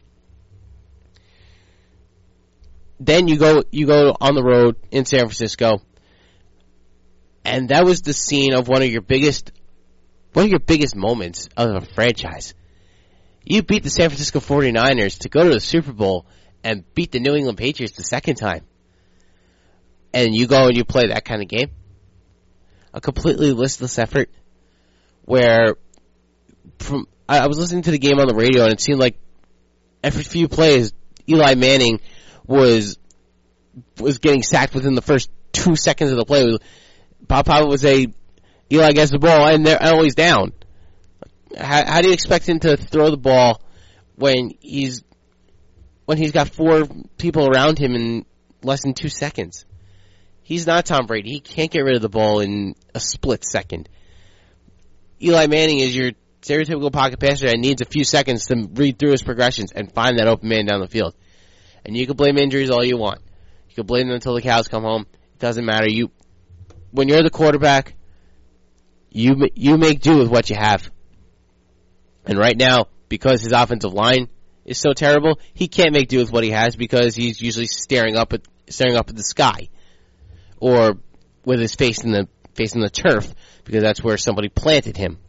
Speaker 3: Then you go on the road in San Francisco, and that was the scene of one of one of your biggest moments of a franchise. You beat the San Francisco 49ers to go to the Super Bowl and beat the New England Patriots the second time. And you go and you play that kind of game. A completely listless effort where I was listening to the game on the radio and it seemed like every few plays Eli Manning was getting sacked within the first 2 seconds of the play. Bob Papa would say, Eli gets the ball and they're always down. How do you expect him to throw the ball when he's got 4 people around him in less than 2 seconds? He's not Tom Brady. He can't get rid of the ball in a split second. Eli Manning is your stereotypical pocket passer that needs a few seconds to read through his progressions and find that open man down the field. And you can blame injuries all you want. You can blame them until the cows come home. It doesn't matter. When you're the quarterback, you make do with what you have. And right now, because his offensive line is so terrible, he can't make do with what he has because he's usually staring up at the sky, or with his face in the turf because that's where somebody planted him.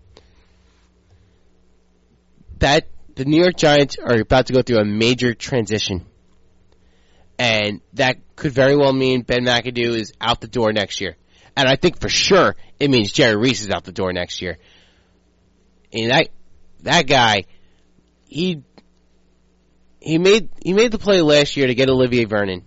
Speaker 3: The New York Giants are about to go through a major transition, and that could very well mean Ben McAdoo is out the door next year. And I think for sure it means Jerry Reese is out the door next year. And that guy, he made the play last year to get Olivier Vernon.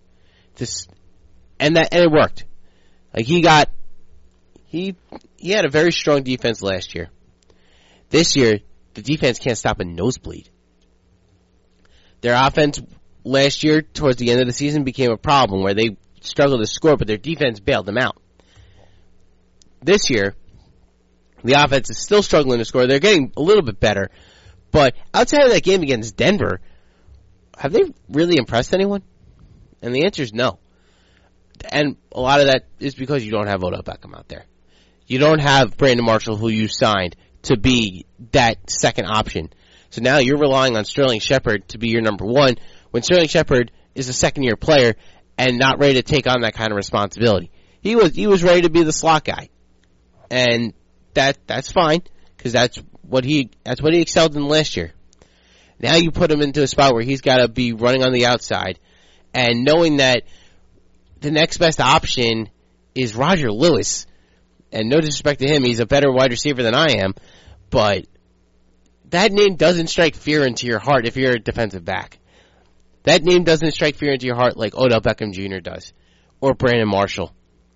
Speaker 3: And it worked. Like he had a very strong defense last year. This year, the defense can't stop a nosebleed. Their offense last year, towards the end of the season, became a problem where they struggled to score, but their defense bailed them out. This year, the offense is still struggling to score. They're getting a little bit better. But outside of that game against Denver, have they really impressed anyone? And the answer is no. And a lot of that is because you don't have Odell Beckham out there. You don't have Brandon Marshall, who you signed to be that second option. So now you're relying on Sterling Shepard to be your number one when Sterling Shepard is a second-year player and not ready to take on that kind of responsibility. He was ready to be the slot guy. And that's fine, because that's what he excelled in last year. Now you put him into a spot where he's got to be running on the outside, and knowing that the next best option is Roger Lewis. And no disrespect to him, he's a better wide receiver than I am, but that name doesn't strike fear into your heart if you're a defensive back. That name doesn't strike fear into your heart like Odell Beckham Jr. does, or Brandon Marshall.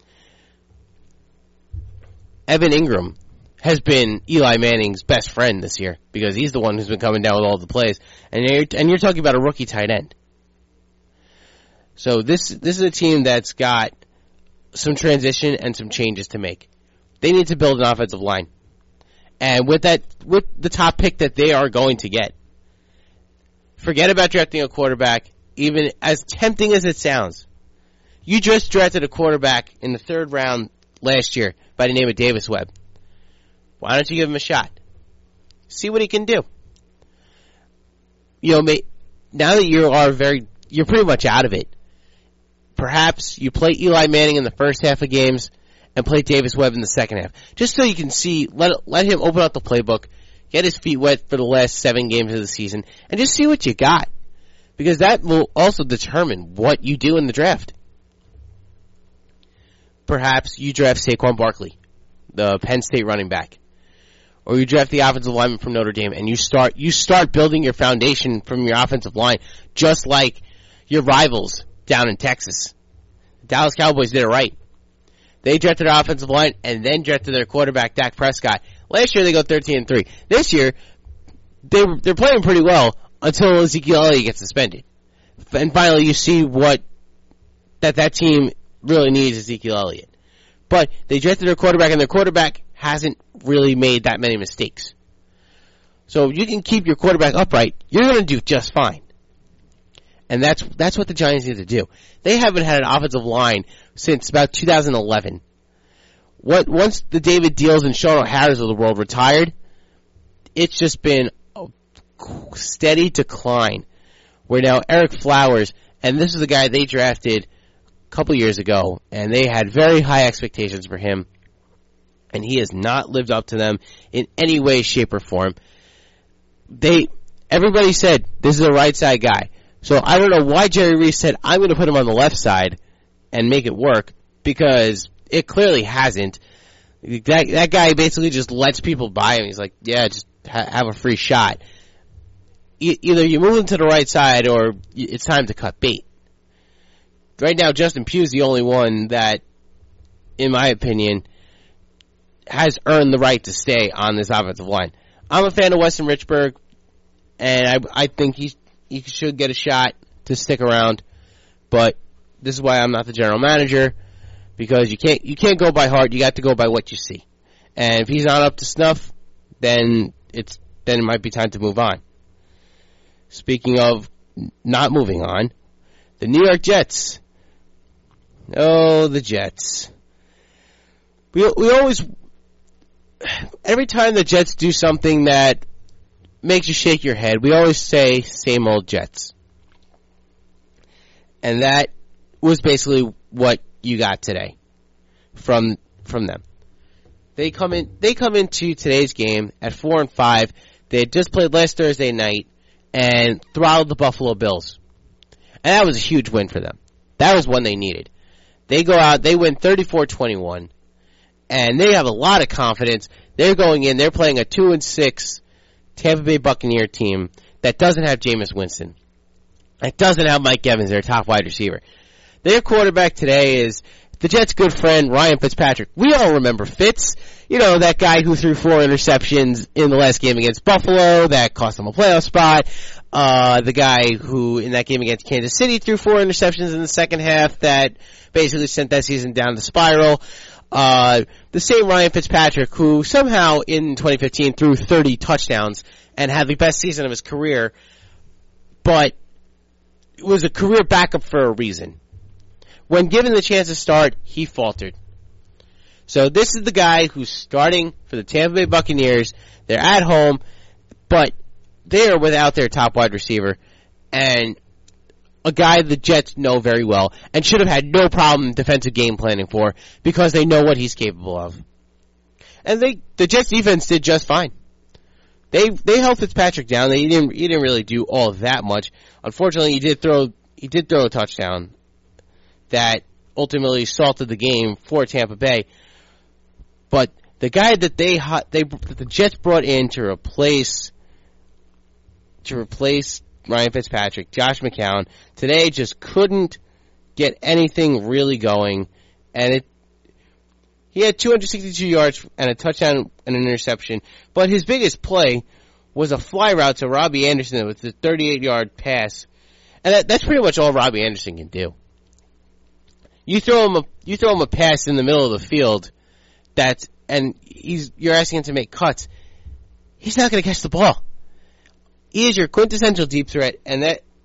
Speaker 3: Evan Ingram has been Eli Manning's best friend this year because he's the one who's been coming down with all the plays. And you're talking about a rookie tight end. So this is a team that's got some transition and some changes to make. They need to build an offensive line. And with the top pick that they are going to get, forget about drafting a quarterback, even as tempting as it sounds. You just drafted a quarterback in the 3rd round last year by the name of Davis Webb. Why don't you give him a shot? See what he can do. Now that you're pretty much out of it, perhaps you play Eli Manning in the first half of games and play Davis Webb in the second half. Just so you can see, let him open up the playbook, get his feet wet for the last 7 games of the season, and just see what you got. Because that will also determine what you do in the draft. Perhaps you draft Saquon Barkley, the Penn State running back. Or you draft the offensive lineman from Notre Dame, and you start building your foundation from your offensive line, just like your rivals down in Texas. The Dallas Cowboys did it right. They drafted their offensive line and then drafted their quarterback, Dak Prescott. Last year they go 13-3. This year, they're playing pretty well until Ezekiel Elliott gets suspended. And finally you see what that team really needs, Ezekiel Elliott. But they drafted their quarterback, and their quarterback hasn't really made that many mistakes. So if you can keep your quarterback upright, you're going to do just fine. And that's what the Giants need to do. They haven't had an offensive line since about 2011. Once the David Deals and Sean O'Hara's of the world retired, it's just been a steady decline. Where now Eric Flowers, and this is the guy they drafted a couple years ago, and they had very high expectations for him. and he has not lived up to them in any way, shape, or form. Everybody said this is a right side guy. So I don't know why Jerry Reese said I'm going to put him on the left side and make it work, because it clearly hasn't. That guy basically just lets people by him. He's like, yeah, just have a free shot. Either you move him to the right side or it's time to cut bait. Right now, Justin Pugh's the only one that, in my opinion, has earned the right to stay on this offensive line. I'm a fan of Weston Richburg, and I think he should get a shot to stick around, but this is why I'm not the general manager, because you can't go by heart. You got to go by what you see. And if he's not up to snuff, then it might be time to move on. Speaking of not moving on, the New York Jets. Oh, the Jets. We always, every time the Jets do something that makes you shake your head, we always say same old Jets. And that was basically what you got today from them. They come into today's game at 4-5. They had just played last Thursday night and throttled the Buffalo Bills. And that was a huge win for them. That was one they needed. They go out, they win 34-21, and they have a lot of confidence. They're going in, they're playing a 2-6 Tampa Bay Buccaneer team that doesn't have Jameis Winston. It doesn't have Mike Evans, their top wide receiver. Their quarterback today is the Jets' good friend, Ryan Fitzpatrick. We all remember Fitz. You know, that guy who threw 4 interceptions in the last game against Buffalo that cost them a playoff spot. The guy who, in that game against Kansas City, threw 4 interceptions in the second half that basically sent that season down the spiral. The same Ryan Fitzpatrick who somehow in 2015 threw 30 touchdowns and had the best season of his career, but was a career backup for a reason. When given the chance to start, he faltered. So this is the guy who's starting for the Tampa Bay Buccaneers. They're at home, but they are without their top wide receiver, and a guy the Jets know very well and should have had no problem defensive game planning for, because they know what he's capable of. And the Jets defense did just fine. They held Fitzpatrick down. He didn't really do all that much. Unfortunately, he did throw a touchdown that ultimately salted the game for Tampa Bay. But the guy that the Jets brought in to replace Ryan Fitzpatrick, Josh McCown, today just couldn't get anything really going, and he had 262 yards and a touchdown and an interception, but his biggest play was a fly route to Robbie Anderson with a 38-yard pass, and that's pretty much all Robbie Anderson can do. You throw him a pass in the middle of the field, you're asking him to make cuts. He's not going to catch the ball. He is your quintessential deep threat, and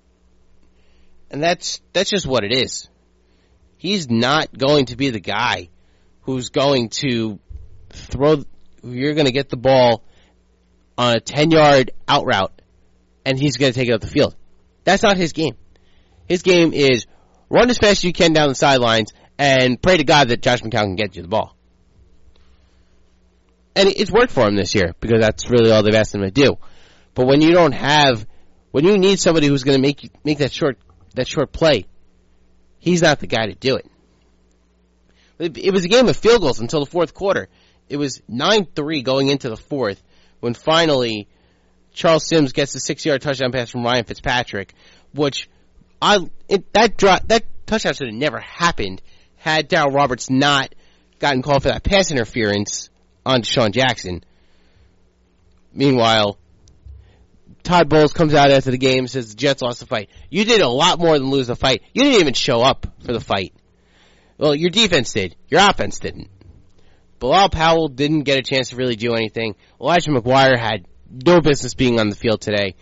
Speaker 3: that's just what it is. He's not going to be the guy who's going to you're going to get the ball on a 10-yard out route, and he's going to take it up the field. That's not his game. His game is run as fast as you can down the sidelines and pray to God that Josh McCown can get you the ball. And it's worked for him this year, because that's really all they've asked him to do. But when you need somebody who's going to make that short play, he's not the guy to do it. It was a game of field goals until the fourth quarter. It was 9-3 going into the fourth, when finally Charles Sims gets the 6-yard touchdown pass from Ryan Fitzpatrick, which that touchdown should have never happened had Darryl Roberts not gotten called for that pass interference on Deshaun Jackson. Meanwhile, Todd Bowles comes out after the game and says the Jets lost the fight. You did a lot more than lose the fight. You didn't even show up for the fight. Well, your defense did. Your offense didn't. Bilal Powell didn't get a chance to really do anything. Elijah McGuire had no business being on the field today.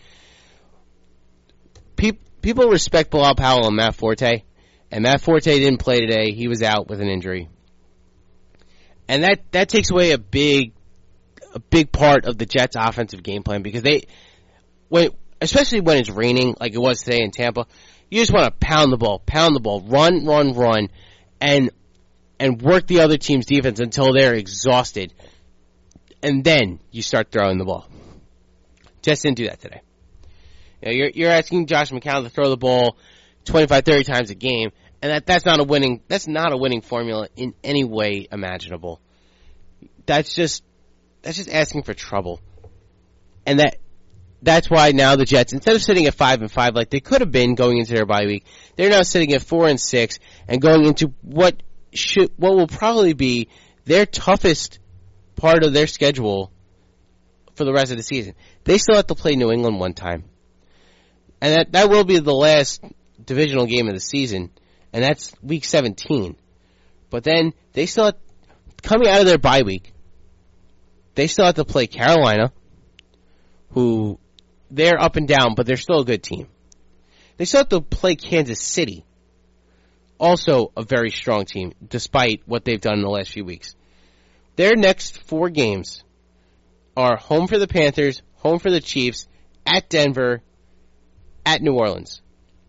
Speaker 3: People respect Bilal Powell and Matt Forte, and Matt Forte didn't play today. He was out with an injury. And that takes away a big part of the Jets' offensive game plan, because especially when it's raining, like it was today in Tampa, you just want to pound the ball, run, and and work the other team's defense until they're exhausted, and then you start throwing the ball. Jets didn't do that today. You're asking Josh McCown to throw the ball 25, 30 times a game, and that's not a winning formula in any way imaginable. That's just asking for trouble. And that's why now the Jets, instead of sitting at 5-5 like they could have been going into their bye week, they're now sitting at 4-6 and going into what will probably be their toughest part of their schedule for the rest of the season. They still have to play New England one time. And that will be the last divisional game of the season, and that's week 17. But then they still have, coming out of their bye week, they still have to play Carolina, who they're up and down, but they're still a good team. They still have to play Kansas City, also a very strong team, despite what they've done in the last few weeks. Their next 4 games are home for the Panthers, home for the Chiefs, at Denver, at New Orleans.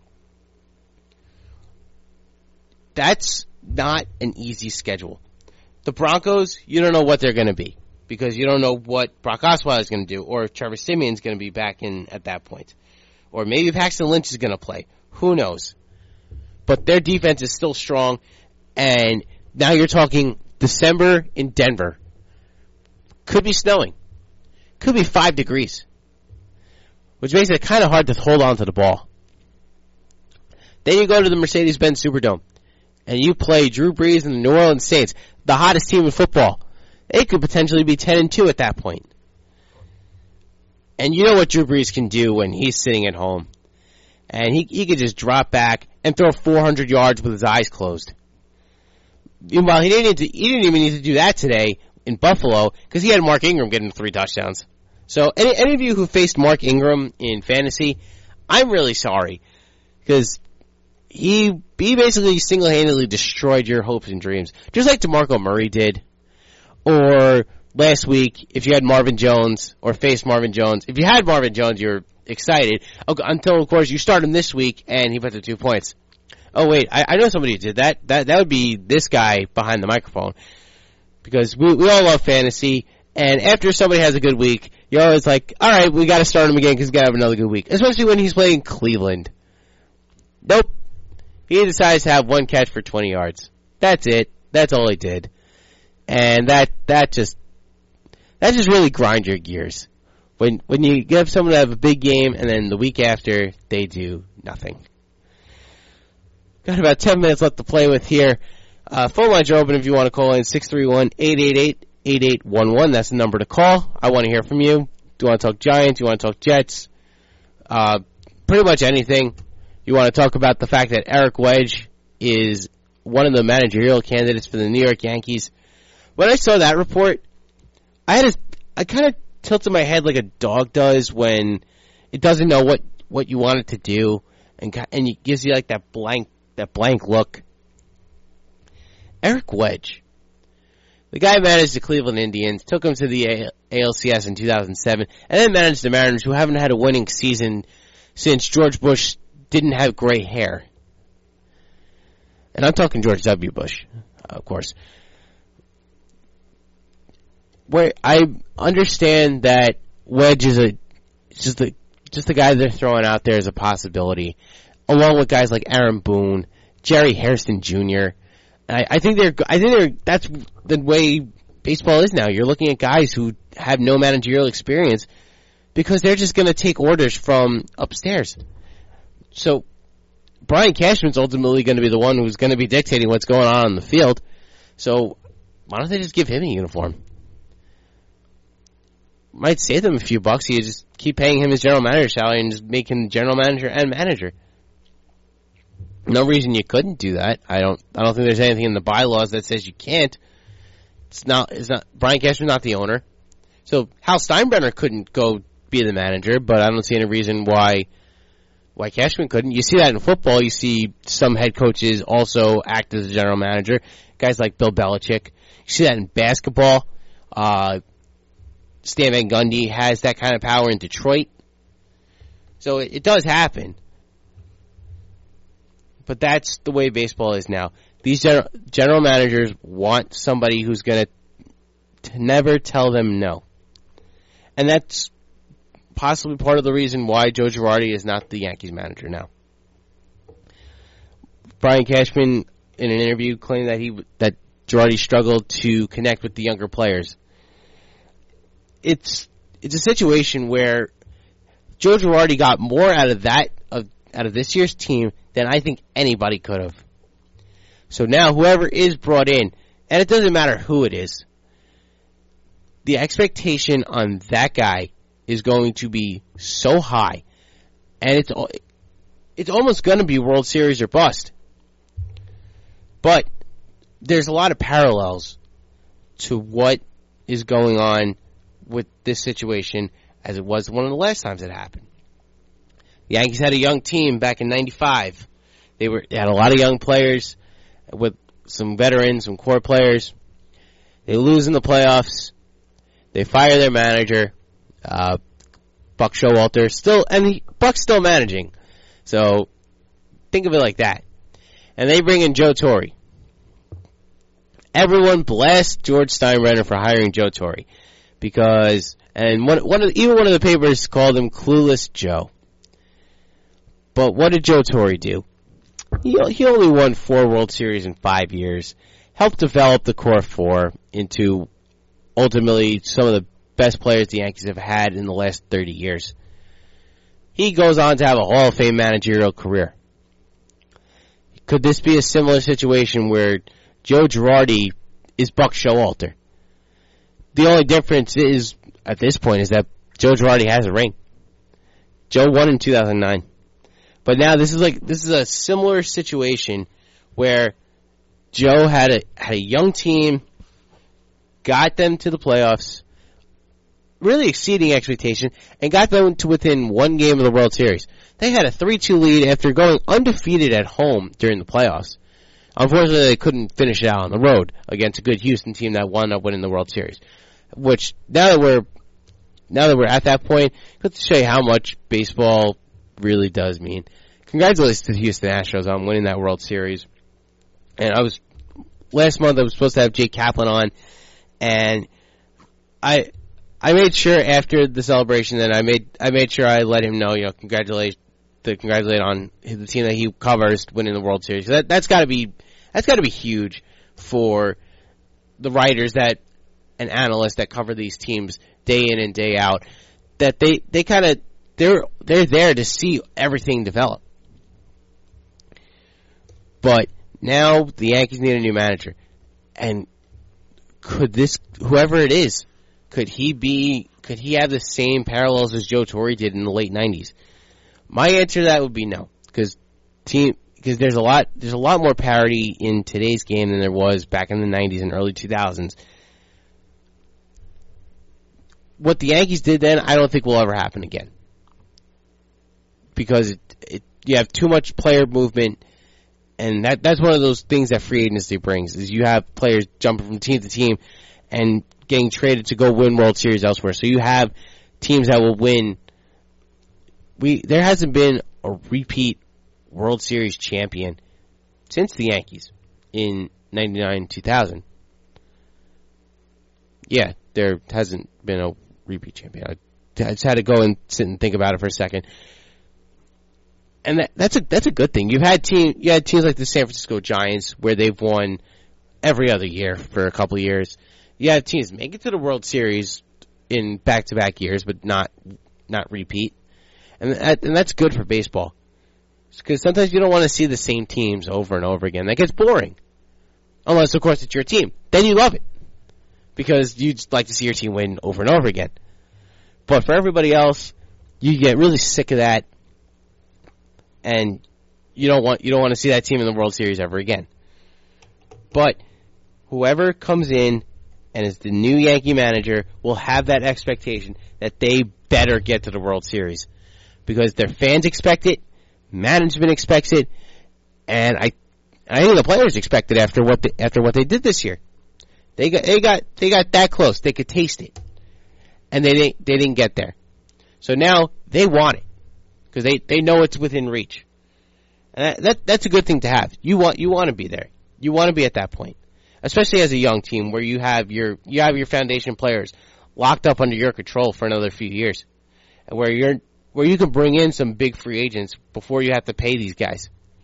Speaker 3: That's not an easy schedule. The Broncos, you don't know what they're going to be, because you don't know what Brock Osweiler is going to do, or if Trevor Siemian's going to be back in at that point. Or maybe Paxton Lynch is going to play. Who knows? But their defense is still strong, and now you're talking December in Denver. Could be snowing. Could be 5 degrees. Which makes it kind of hard to hold on to the ball. Then you go to the Mercedes-Benz Superdome, and you play Drew Brees and the New Orleans Saints, the hottest team in football. They could potentially be 10-2 at that point. And you know what Drew Brees can do when he's sitting at home. And he could just drop back and throw 400 yards with his eyes closed. Meanwhile, he didn't even need to do that today in Buffalo, because he had Mark Ingram getting 3 touchdowns. So any of you who faced Mark Ingram in fantasy, I'm really sorry, because he basically single-handedly destroyed your hopes and dreams, just like DeMarco Murray did. Or last week, if you had Marvin Jones or faced Marvin Jones, if you had Marvin Jones, you're excited until, of course, you start him this week and he puts up 2 points. Oh wait, I know somebody who did that. That would be this guy behind the microphone, because we all love fantasy. And after somebody has a good week, you're always like, all right, we got to start him again because he's got to have another good week, especially when he's playing Cleveland. Nope. He decides to have 1 catch for 20 yards. That's it. That's all he did. And that just really grinds your gears. When you give someone to have a big game and then the week after they do nothing. Got about 10 minutes left to play with here. Phone lines are open if you want to call in. 631-888-8811. That's the number to call. I want to hear from you. Do you want to talk Giants? Do you want to talk Jets? Pretty much anything. You want to talk about the fact that Eric Wedge is one of the managerial candidates for the New York Yankees. When I saw that report, I kind of tilted my head like a dog does when it doesn't know what you want it to do, and it gives you like that blank look. Eric Wedge, the guy managed the Cleveland Indians, took them to the ALCS in 2007, and then managed the Mariners, who haven't had a winning season since George Bush didn't have gray hair. And I'm talking George W. Bush, of course. Where I understand that Wedge is just the guy they're throwing out there as a possibility, along with guys like Aaron Boone, Jerry Hairston Jr. I think that's the way baseball is now. You're looking at guys who have no managerial experience because they're just going to take orders from upstairs. So Brian Cashman's ultimately going to be the one who's going to be dictating what's going on the field. So why don't they just give him a uniform? Might save them a few bucks. You just keep paying him his general manager salary and just make him general manager and manager. No reason you couldn't do that. I don't think there's anything in the bylaws that says you can't. It's not Brian Cashman's not the owner. So Hal Steinbrenner couldn't go be the manager, but I don't see any reason why Cashman couldn't. You see that in football. You see some head coaches also act as a general manager. Guys like Bill Belichick. You see that in basketball. Stan Van Gundy has that kind of power in Detroit. So it does happen. But that's the way baseball is now. These general managers want somebody who's going to never tell them no. And that's possibly part of the reason why Joe Girardi is not the Yankees manager now. Brian Cashman, in an interview, claimed that Girardi struggled to connect with the younger players. It's a situation where Joe Girardi got more out of this year's team than I think anybody could have. So now whoever is brought in, and it doesn't matter who it is, the expectation on that guy is going to be so high, and it's almost going to be World Series or bust. But there's a lot of parallels to what is going on with this situation as it was one of the last times it happened. The Yankees had a young team back in '95. They had a lot of young players with some veterans, some core players. They lose in the playoffs. They fire their manager, Buck Showalter. Buck's still managing. So think of it like that. And they bring in Joe Torre. Everyone blasts George Steinbrenner for hiring Joe Torre because, and one of the papers called him Clueless Joe. But what did Joe Torre do? He only won 4 World Series in 5 years, helped develop the core 4 into ultimately some of the best players the Yankees have had in the last 30 years. He goes on to have a Hall of Fame managerial career. Could this be a similar situation where Joe Girardi is Buck Showalter? The only difference is, at this point, is that Joe Girardi has a ring. Joe won in 2009. But now this is a similar situation where Joe had a young team, got them to the playoffs, really exceeding expectation, and got them to within 1 game of the World Series. They had a 3-2 lead after going undefeated at home during the playoffs. Unfortunately, they couldn't finish it out on the road against a good Houston team that wound up winning the World Series. Which, now that we're at that point, let's show you how much baseball really does mean. Congratulations to the Houston Astros on winning that World Series. And last month I was supposed to have Jake Kaplan on, and I made sure after the celebration that I made sure I let him know, congratulate on the team that he covers winning the World Series. That's got to be huge for the writers and analysts that cover these teams day in and day out. That they're there to see everything develop. But now the Yankees need a new manager, and whoever it is, could he have the same parallels as Joe Torre did in the late '90s? My answer to that would be no, because there's a lot more parity in today's game than there was back in the '90s and early 2000s. What the Yankees did then, I don't think will ever happen again, because you have too much player movement, and that's one of those things that free agency brings, is you have players jumping from team to team and getting traded to go win World Series elsewhere. So you have teams that will win. There hasn't been a repeat World Series champion since the Yankees in 99-2000. Yeah, there hasn't been a repeat champion. I just had to go and sit and think about it for a second. And that's a good thing. You had teams like the San Francisco Giants where they've won every other year for a couple of years. You had teams make it to the World Series in back-to-back years, but not repeat. And that's good for baseball. Because sometimes you don't want to see the same teams over and over again. That gets boring. Unless, of course, it's your team. Then you love it. Because you just like to see your team win over and over again. But for everybody else, you get really sick of that. And you don't want to see that team in the World Series ever again. But whoever comes in and is the new Yankee manager will have that expectation that they better get to the World Series. Because their fans expect it, management expects it, and I think the players expect it after what they did this year. They got that close. They could taste it, and they didn't get there. So now they want it because they know it's within reach, and that's a good thing to have. You want to be there. You want to be at that point, especially as a young team where you have your foundation players locked up under your control for another few years, and where you can bring in some big free agents before you have to pay these guys.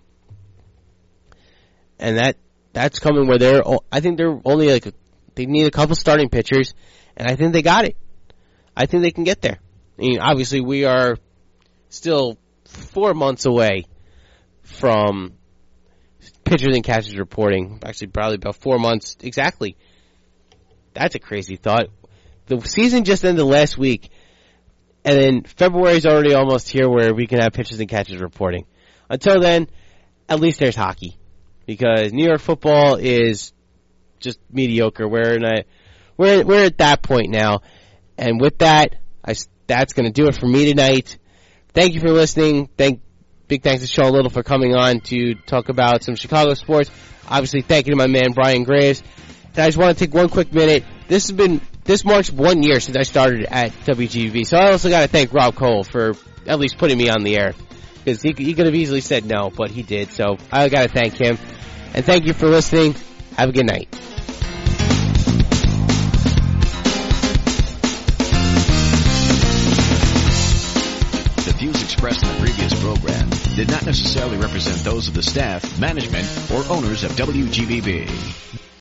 Speaker 3: And that's coming where I think they're only they need a couple starting pitchers, and I think they got it. I think they can get there. I mean, obviously we are still 4 months away from pitchers and catchers reporting. Actually, probably about 4 months exactly. That's a crazy thought. The season just ended last week, and then February's already almost here where we can have pitchers and catchers reporting. Until then, at least there's hockey, because New York football is just mediocre. We're at that point now, and with that, that's going to do it for me tonight. Thank you for listening. Big thanks to Sean Little for coming on to talk about some Chicago sports. Obviously, thank you to my man Brian Graves. And I just want to take one quick minute. This marks 1 year since I started at WGB, so I also got to thank Rob Cole for at least putting me on the air, because he could have easily said no, but he did. So I got to thank him. And thank you for listening. Have a good night.
Speaker 7: The views expressed in the previous program did not necessarily represent those of the staff, management, or owners of WGBB.